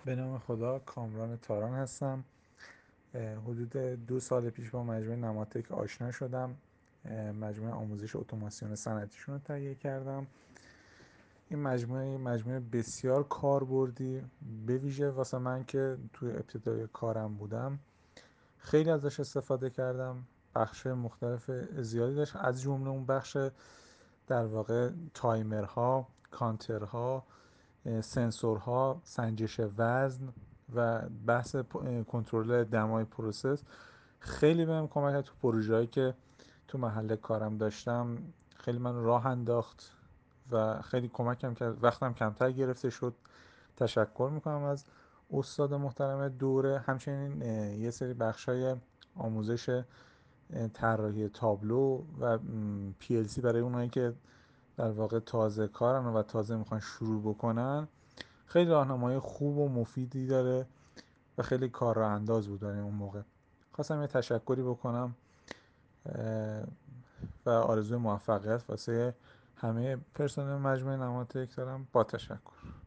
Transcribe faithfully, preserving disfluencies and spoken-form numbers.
به نام خدا، کامران تاران هستم. حدود دو سال پیش با مجموعه نماتک آشنا شدم. مجموعه آموزش اتوماسیون صنعتیشون رو تهیه کردم. این مجموعه مجموعه بسیار کاربردی، به ویژه واسه من که توی ابتدای کارم بودم خیلی ازش استفاده کردم. بخش مختلف زیادی داشت، از جمله اون بخش در واقع تایمرها، کانترها، سنسورها، سنجش وزن و بحث کنترل دمای پروسس خیلی بهم کمک کرد تو پروژه‌ای که تو محل کارم داشتم. خیلی من راه انداخت و خیلی کمکم کرد، وقتم کمتر گرفته شد. تشکر میکنم از استاد محترم دوره. همچنین یه سری بخشای آموزش طراحی تابلو و پی ال سی برای اونایی که در واقع تازه کارن و تازه میخوان شروع بکنن، خیلی راهنمای خوب و مفیدی داره و خیلی کار راه انداز بود برای اون موقع. خواستم یه تشکری بکنم و آرزوی موفقیت واسه همه پرسنل مجموعه نماتک دارم. با تشکر.